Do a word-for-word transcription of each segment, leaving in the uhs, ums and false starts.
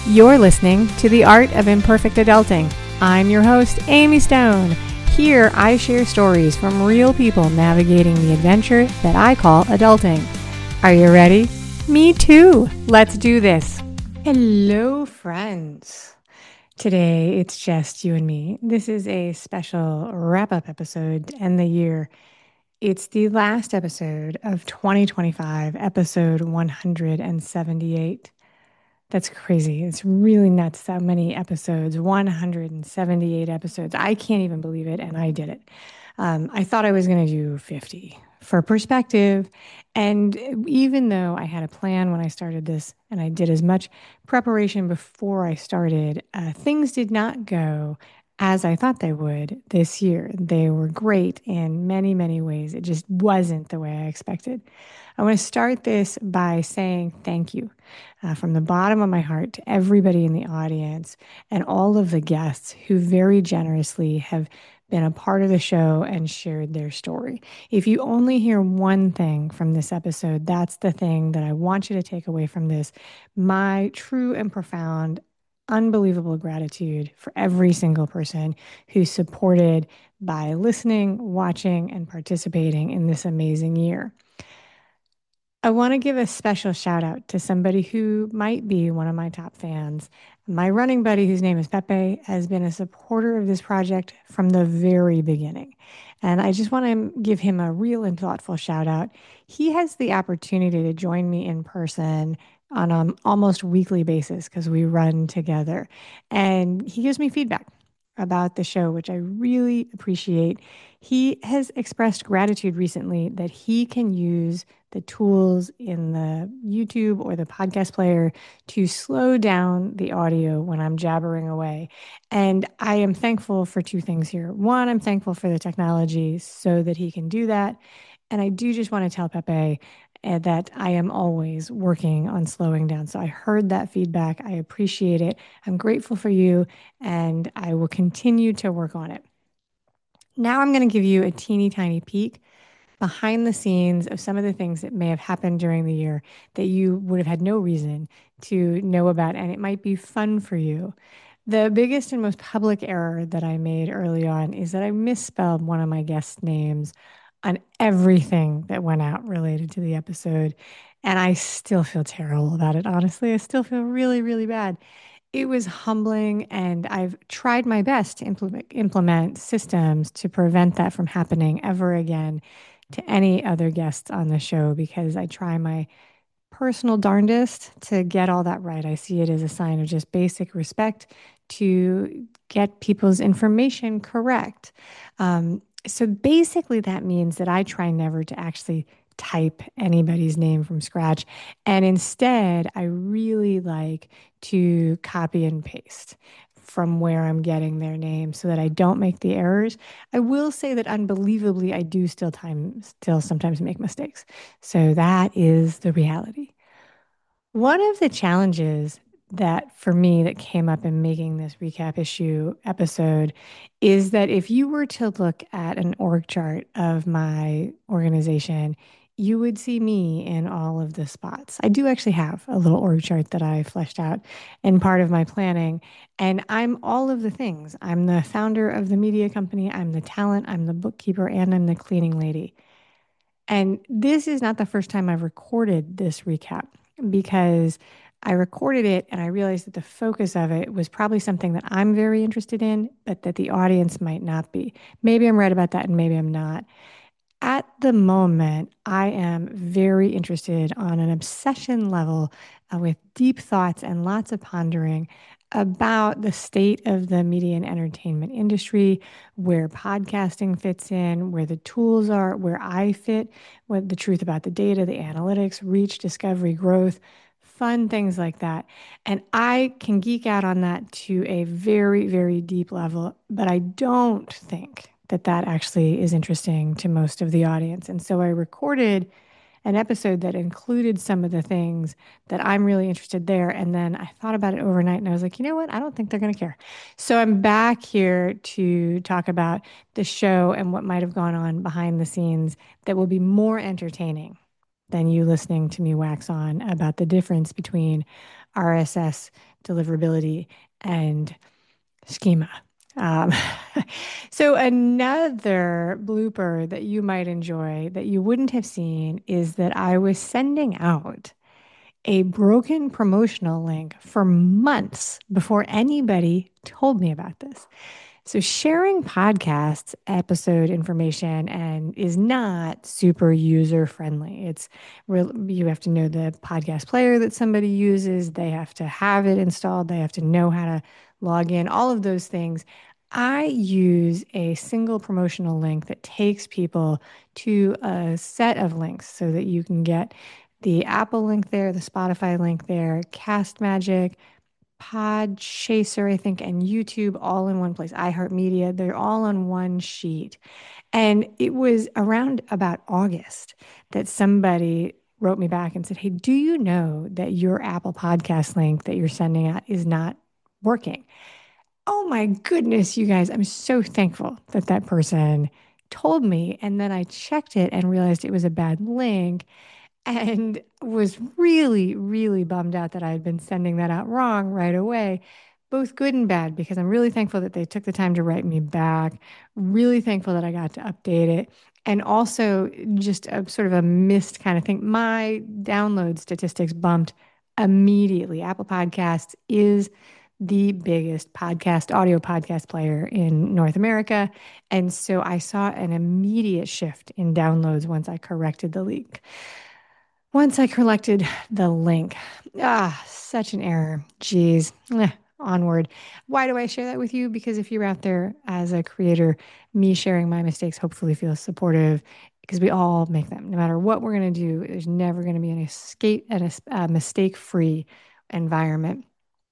You're listening to The Art of Imperfect Adulting. I'm your host, Amy Stone. Here, I share stories from real people navigating the adventure that I call adulting. Are you ready? Me too. Let's do this. Hello, friends. Today, it's just you and me. This is a special wrap-up episode to end the year. It's the last episode of twenty twenty-five, episode one hundred seventy-eight. That's crazy. It's really nuts how many episodes, one hundred seventy-eight episodes. I can't even believe it, and I did it. Um, I thought I was going to do fifty for perspective. And even though I had a plan when I started this and I did as much preparation before I started, uh, things did not go as I thought they would this year. They were great in many, many ways. It just wasn't the way I expected. I want to start this by saying thank you uh, from the bottom of my heart to everybody in the audience and all of the guests who very generously have been a part of the show and shared their story. If you only hear one thing from this episode, that's the thing that I want you to take away from this. My true and profound, unbelievable gratitude for every single person who supported by listening, watching, and participating in this amazing year. I want to give a special shout out to somebody who might be one of my top fans. My running buddy, whose name is Pepe, has been a supporter of this project from the very beginning. And I just want to give him a real and thoughtful shout out. He has the opportunity to join me in person on an almost weekly basis because we run together. And he gives me feedback about the show, which I really appreciate. He has expressed gratitude recently that he can use the tools in the YouTube or the podcast player to slow down the audio when I'm jabbering away. And I am thankful for two things here. One, I'm thankful for the technology so that he can do that. And I do just want to tell Pepe uh, that I am always working on slowing down. So I heard that feedback. I appreciate it. I'm grateful for you, and I will continue to work on it. Now I'm going to give you a teeny tiny peek behind the scenes of some of the things that may have happened during the year that you would have had no reason to know about, and it might be fun for you. The biggest and most public error that I made early on is that I misspelled one of my guest names on everything that went out related to the episode, and I still feel terrible about it, honestly. I still feel really, really bad. It was humbling, and I've tried my best to implement, implement systems to prevent that from happening ever again to any other guests on the show because I try my personal darndest to get all that right. I see it as a sign of just basic respect to get people's information correct. Um, so basically, that means that I try never to actually type anybody's name from scratch. And instead, I really like to copy and paste from where I'm getting their name so that I don't make the errors. I will say that unbelievably, I do still time still sometimes make mistakes. So that is the reality. One of the challenges that for me that came up in making this recap issue episode is that if you were to look at an org chart of my organization, you would see me in all of the spots. I do actually have a little org chart that I fleshed out in part of my planning, and I'm all of the things. I'm the founder of the media company, I'm the talent, I'm the bookkeeper, and I'm the cleaning lady. And this is not the first time I've recorded this recap because I recorded it and I realized that the focus of it was probably something that I'm very interested in, but that the audience might not be. Maybe I'm right about that and maybe I'm not. At the moment, I am very interested on an obsession level uh, with deep thoughts and lots of pondering about the state of the media and entertainment industry, where podcasting fits in, where the tools are, where I fit, what the truth about the data, the analytics, reach, discovery, growth, fun things like that. And I can geek out on that to a very, very deep level, but I don't think that that actually is interesting to most of the audience. And so I recorded an episode that included some of the things that I'm really interested there. And then I thought about it overnight and I was like, you know what? I don't think they're going to care. So I'm back here to talk about the show and what might have gone on behind the scenes that will be more entertaining than you listening to me wax on about the difference between R S S deliverability, and schema. Um, so another blooper that you might enjoy that you wouldn't have seen is that I was sending out a broken promotional link for months before anybody told me about this. So sharing podcasts episode information and is not super user friendly. It's real, you have to know the podcast player that somebody uses, they have to have it installed, they have to know how to log in, all of those things. I use a single promotional link that takes people to a set of links so that you can get the Apple link there, the Spotify link there, Cast Magic, Podchaser, I think, and YouTube all in one place. iHeartMedia, they're all on one sheet. And it was around about August that somebody wrote me back and said, "Hey, do you know that your Apple Podcast link that you're sending out is not working?" Oh my goodness, you guys, I'm so thankful that that person told me. And then I checked it and realized it was a bad link and was really, really bummed out that I had been sending that out wrong right away, both good and bad, because I'm really thankful that they took the time to write me back, really thankful that I got to update it. And also, just a sort of a missed kind of thing. My download statistics bumped immediately. Apple Podcasts is the biggest podcast, audio podcast player in North America. And so I saw an immediate shift in downloads once I corrected the leak. Once I collected the link, ah, such an error. Geez, eh, onward. Why do I share that with you? Because if you're out there as a creator, me sharing my mistakes hopefully feels supportive because we all make them. No matter what we're going to do, there's never going to be an escape and a, a mistake-free environment.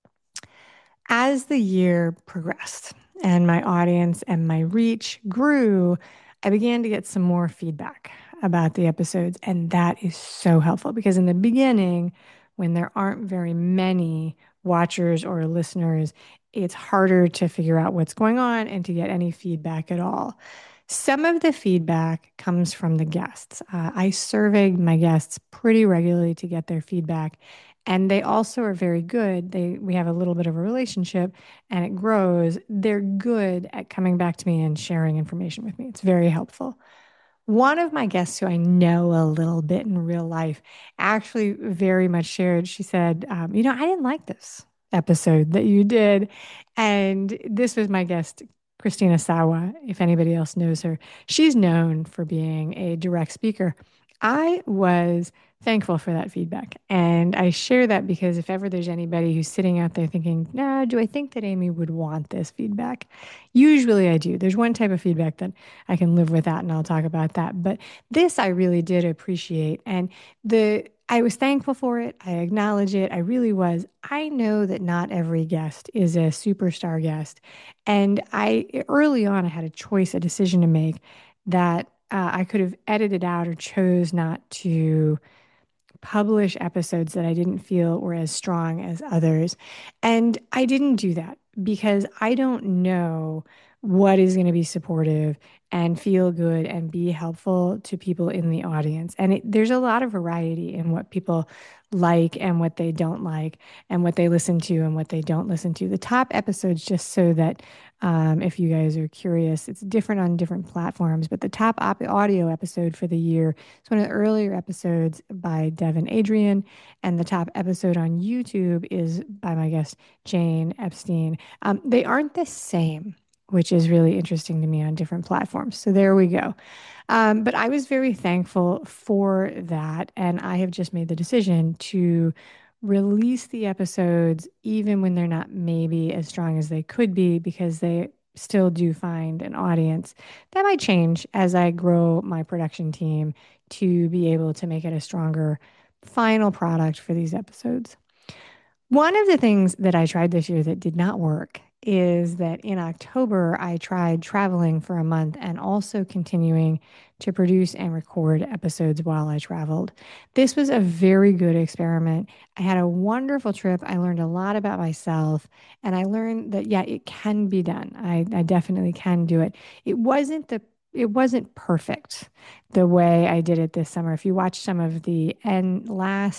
As the year progressed and my audience and my reach grew, I began to get some more feedback about the episodes. And that is so helpful because in the beginning, when there aren't very many watchers or listeners, it's harder to figure out what's going on and to get any feedback at all. Some of the feedback comes from the guests. Uh, I surveyed my guests pretty regularly to get their feedback. And they also are very good. They we have a little bit of a relationship and it grows. They're good at coming back to me and sharing information with me. It's very helpful. One of my guests who I know a little bit in real life actually very much shared. She said, um, you know, I didn't like this episode that you did. And this was my guest, Christina Sawa, if anybody else knows her. She's known for being a direct speaker. I was thankful for that feedback. And I share that because if ever there's anybody who's sitting out there thinking, no, do I think that Amy would want this feedback? Usually I do. There's one type of feedback that I can live without, and I'll talk about that. But this I really did appreciate. And the I was thankful for it. I acknowledge it. I really was. I know that not every guest is a superstar guest. And I early on I had a choice, a decision to make that uh, I could have edited out or chose not to publish episodes that I didn't feel were as strong as others. And I didn't do that because I don't know what is going to be supportive and feel good and be helpful to people in the audience. And it, there's a lot of variety in what people like and what they don't like and what they listen to and what they don't listen to. The top episodes, just so that um, if you guys are curious, it's different on different platforms, but the top op- audio episode for the year is one of the earlier episodes by Devin Adrian, and the top episode on YouTube is by my guest, Jane Epstein. Um, they aren't the same, which is really interesting to me on different platforms. So there we go. Um, but I was very thankful for that. And I have just made the decision to release the episodes, even when they're not maybe as strong as they could be, because they still do find an audience. That might change as I grow my production team to be able to make it a stronger final product for these episodes. One of the things that I tried this year that did not work is that in October, I tried traveling for a month and also continuing to produce and record episodes while I traveled. This was a very good experiment. I had a wonderful trip. I learned a lot about myself, and I learned that, yeah, it can be done. I, I definitely can do it. It wasn't the it wasn't perfect the way I did it this summer. If you watch some of the end last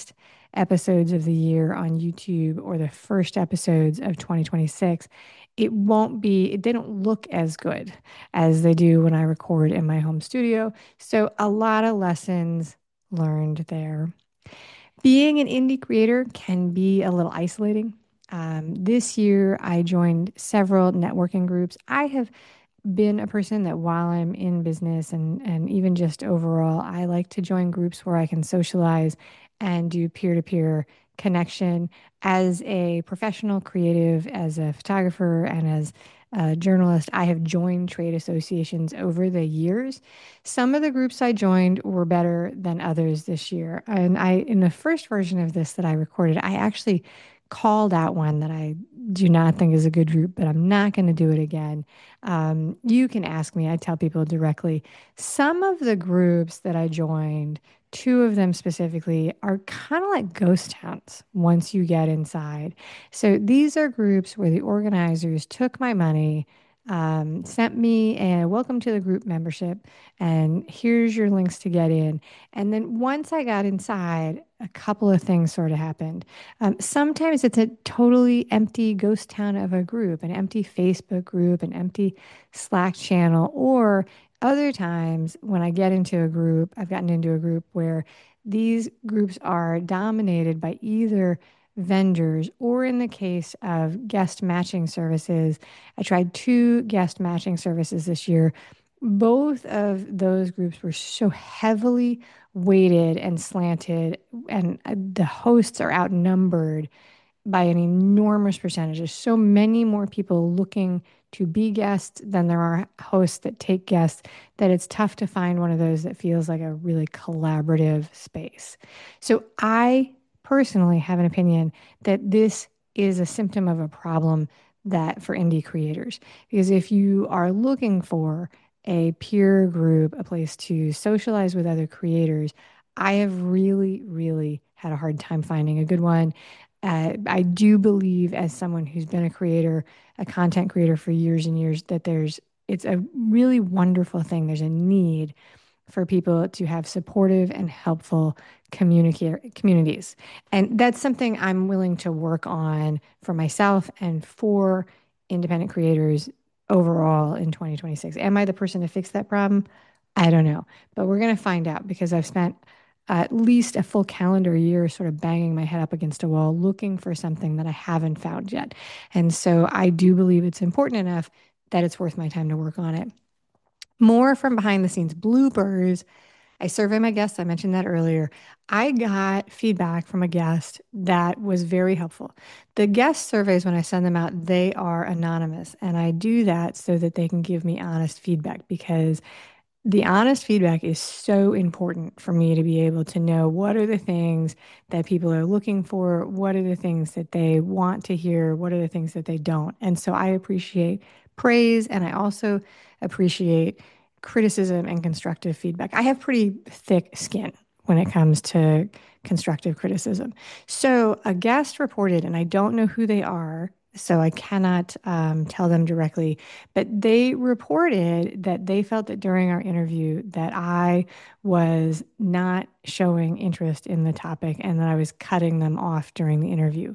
episodes of the year on YouTube or the first episodes of twenty twenty-six, it won't be, they don't look as good as they do when I record in my home studio. So, a lot of lessons learned there. Being an indie creator can be a little isolating. Um, this year, I joined several networking groups. I have been a person that while I'm in business and and even just overall, I like to join groups where I can socialize and do peer-to-peer connection. As a professional creative, as a photographer, and as a journalist, I have joined trade associations over the years. Some of the groups I joined were better than others this year. And I, in the first version of this that I recorded, I actually called out one that I do not think is a good group, but I'm not going to do it again. Um, you can ask me, I tell people directly. Some of the groups that I joined, two of them specifically, are kind of like ghost towns once you get inside. So these are groups where the organizers took my money, um, sent me a welcome to the group membership, and here's your links to get in. And then once I got inside, a couple of things sort of happened. Um, sometimes it's a totally empty ghost town of a group, an empty Facebook group, an empty Slack channel, or other times when I get into a group, I've gotten into a group where these groups are dominated by either vendors or, in the case of guest matching services, I tried two guest matching services this year. Both of those groups were so heavily weighted and slanted, and uh, the hosts are outnumbered by an enormous percentage. There's so many more people looking to be guests than there are hosts that take guests that it's tough to find one of those that feels like a really collaborative space. So I personally have an opinion that this is a symptom of a problem that for indie creators, because if you are looking for a peer group, a place to socialize with other creators, I have really, really had a hard time finding a good one. Uh, I do believe, as someone who's been a creator, a content creator for years and years, that there's it's a really wonderful thing. There's a need for people to have supportive and helpful communica- communities. And that's something I'm willing to work on for myself and for independent creators overall in twenty twenty-six. Am I the person to fix that problem? I don't know, but we're going to find out because I've spent at least a full calendar year sort of banging my head up against a wall looking for something that I haven't found yet. And so I do believe it's important enough that it's worth my time to work on it. More from behind the scenes bloopers. I survey my guests. I mentioned that earlier. I got feedback from a guest that was very helpful. The guest surveys, when I send them out, they are anonymous. And I do that so that they can give me honest feedback, because the honest feedback is so important for me to be able to know what are the things that people are looking for, what are the things that they want to hear, what are the things that they don't. And so I appreciate praise, and I also appreciate criticism and constructive feedback. I have pretty thick skin when it comes to constructive criticism. So a guest reported, and I don't know who they are, so I cannot um, tell them directly, but they reported that they felt that during our interview that I was not showing interest in the topic and that I was cutting them off during the interview.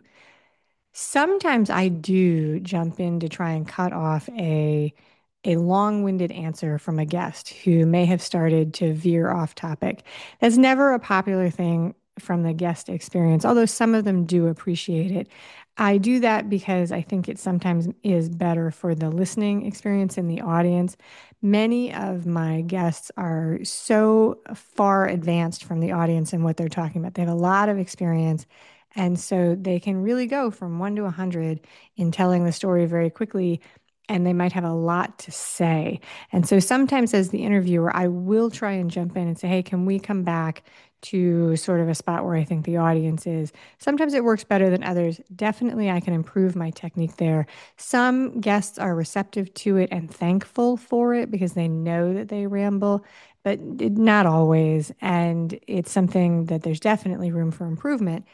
Sometimes I do jump in to try and cut off a a long-winded answer from a guest who may have started to veer off topic. That's never a popular thing from the guest experience, although some of them do appreciate it. I do that because I think it sometimes is better for the listening experience in the audience. Many of my guests are so far advanced from the audience in what they're talking about. They have a lot of experience, and so they can really go from one to a hundred in telling the story very quickly, and they might have a lot to say. And so sometimes, as the interviewer, I will try and jump in and say, hey, can we come back to sort of a spot where I think the audience is? Sometimes it works better than others. Definitely, I can improve my technique there. Some guests are receptive to it and thankful for it because they know that they ramble, but not always. And it's something that there's definitely room for improvement.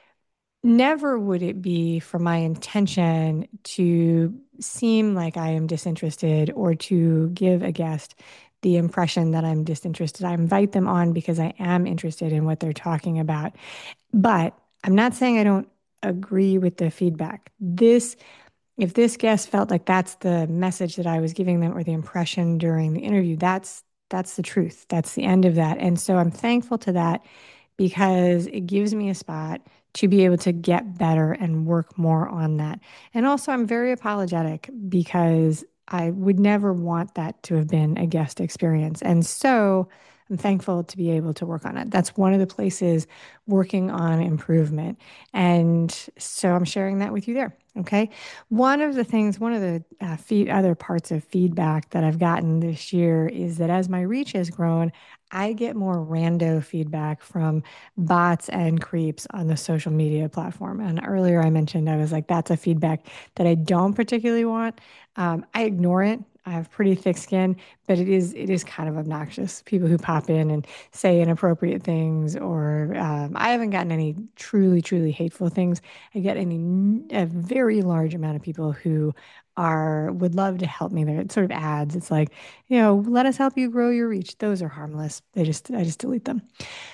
Never would it be for my intention to seem like I am disinterested or to give a guest the impression that I'm disinterested. I invite them on because I am interested in what they're talking about. But I'm not saying I don't agree with the feedback. This, if this guest felt like that's the message that I was giving them or the impression during the interview, that's that's the truth. That's the end of that. And so I'm thankful to that because it gives me a spot to be able to get better and work more on that. And also, I'm very apologetic because I would never want that to have been a guest experience. And so I'm thankful to be able to work on it. That's one of the places working on improvement. And so I'm sharing that with you there. Okay. One of the things, one of the uh, feed, other parts of feedback that I've gotten this year is that as my reach has grown, I get more rando feedback from bots and creeps on the social media platform. And earlier I mentioned, I was like, that's a feedback that I don't particularly want. Um, I ignore it. I have pretty thick skin, but it is it is kind of obnoxious. People who pop in and say inappropriate things, or um, I haven't gotten any truly, truly hateful things. I get any a very large amount of people who are would love to help me. There, it's sort of ads. It's like, you know, let us help you grow your reach. Those are harmless. They just I just delete them.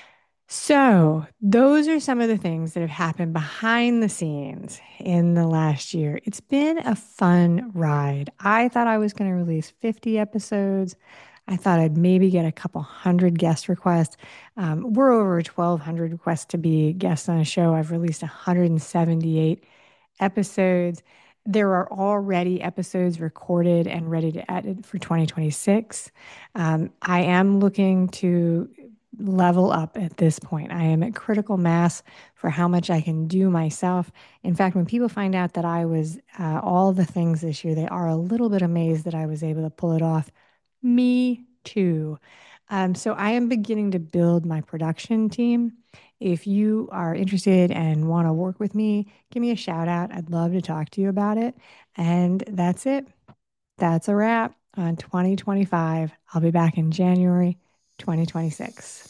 So, those are some of the things that have happened behind the scenes in the last year. It's been a fun ride. I thought I was going to release fifty episodes. I thought I'd maybe get a couple hundred guest requests. Um, we're over twelve hundred requests to be guests on a show. I've released one hundred seventy-eight episodes. There are already episodes recorded and ready to edit for twenty twenty-six. Um, I am looking to level up at this point. I am at critical mass for how much I can do myself. In fact, when people find out that I was uh, all the things this year, they are a little bit amazed that I was able to pull it off. Me too. Um, so I am beginning to build my production team. If you are interested and want to work with me, give me a shout out. I'd love to talk to you about it. And that's it. That's a wrap on twenty twenty-five. I'll be back in January twenty twenty-six.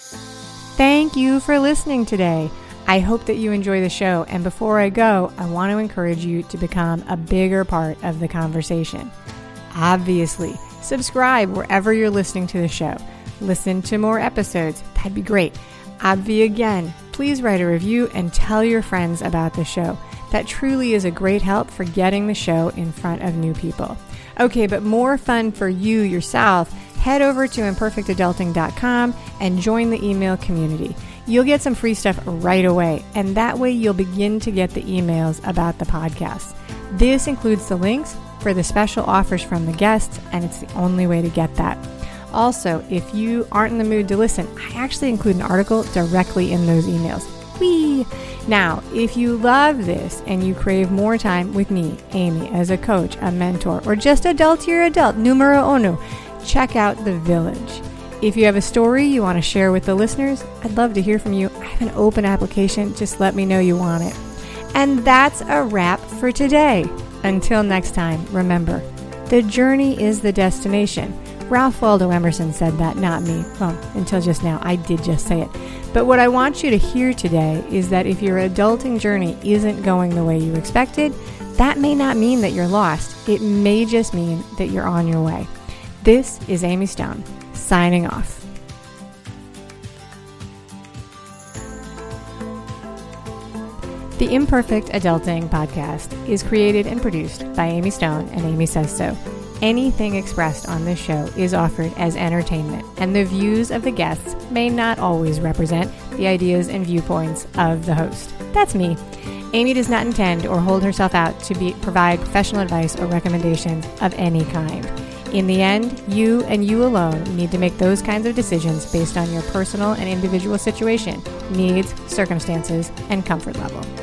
Thank you for listening today. I hope that you enjoy the show. And before I go, I want to encourage you to become a bigger part of the conversation. Obviously, subscribe wherever you're listening to the show. Listen to more episodes. That'd be great. Obvi again, please write a review and tell your friends about the show. That truly is a great help for getting the show in front of new people. Okay, but more fun for you yourself. Head over to imperfect adulting dot com and join the email community. You'll get some free stuff right away, and that way you'll begin to get the emails about the podcast. This includes the links for the special offers from the guests, and it's the only way to get that. Also, if you aren't in the mood to listen, I actually include an article directly in those emails. Whee! Now, if you love this and you crave more time with me, Amy, as a coach, a mentor, or just adultier adult, numero uno, check out The Village. If you have a story you want to share with the listeners, I'd love to hear from you. I have an open application. Just let me know you want it. And that's a wrap for today. Until next time, remember, the journey is the destination. Ralph Waldo Emerson said that, not me. Well, until just now, I did just say it. But what I want you to hear today is that if your adulting journey isn't going the way you expected, that may not mean that you're lost. It may just mean that you're on your way. This is Amy Stone, signing off. The Imperfect Adulting Podcast is created and produced by Amy Stone and Amy Says So. Anything expressed on this show is offered as entertainment, and the views of the guests may not always represent the ideas and viewpoints of the host. That's me. Amy does not intend or hold herself out to be, provide professional advice or recommendations of any kind. In the end, you and you alone need to make those kinds of decisions based on your personal and individual situation, needs, circumstances, and comfort level.